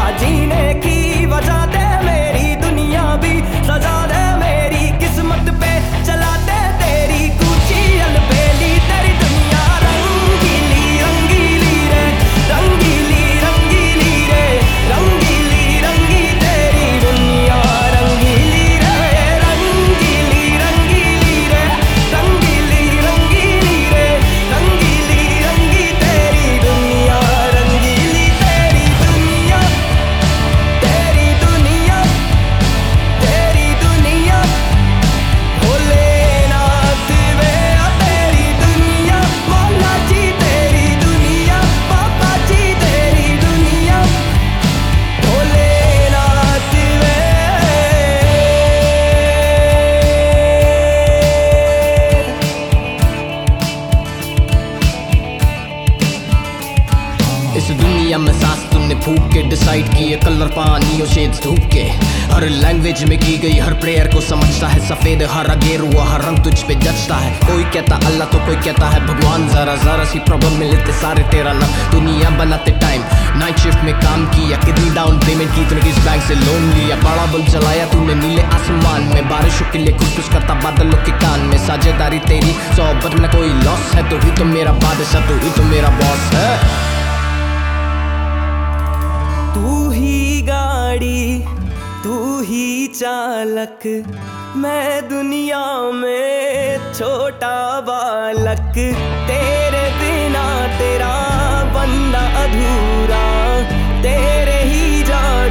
जीने की वजह दे, मेरी दुनिया भी सजा दे, मेरी किस्मत पे चला दे तेरी कूची अलबेली। तेरी दुनिया रंगीली रंगीली रे, रंगीली रंगीली रे, रंगीली रंगी तेरी दुनिया रंगीली रे, रंगीली रंगीली रे, रंगीली रंगीली रे, रंगीली रंगी तेरी दुनिया रंगीली। तेरी दुनिया तेरी दुनिया तेरी दुनिया भोलेनाथ वे, तेरी दुनिया मौला जी, तेरी दुनिया बाबा जी, तेरी दुनिया भोलेनाथ वे। इस दुनिया में सांस तुमने फूक के डिसाइड किए कलर पानी और शेड्स धूप के, हर लैंग्वेज में की गई हर प्रेयर को समझता है सफेद हरा गेरुआ हर रंग तुझ पे जचता है। कोई कहता अल्लाह तो कोई कहता है भगवान, जरा जरा सी प्रॉब्लम में लेते सारे तेरा नाम। दुनिया बनाते टाइम नाइट शिफ्ट में काम किया, कितनी डाउन पेमेंट की तूने, किस बैंक से लोन लिया, बड़ा बल्ब जलाया तूने नीले आसमान में, बारिशों के लिए खुश करता बादलों के कान में। साझेदारी तेरी सोहबत में कोई लॉस है, तू ही तो मेरा बादशाह, तू ही तो मेरा बॉस है। तू ही गाड़ी तू ही चालक, मैं दुनिया में छोटा बालक, तेरे बिना तेरा बंदा अधूरा, तेरे ही जान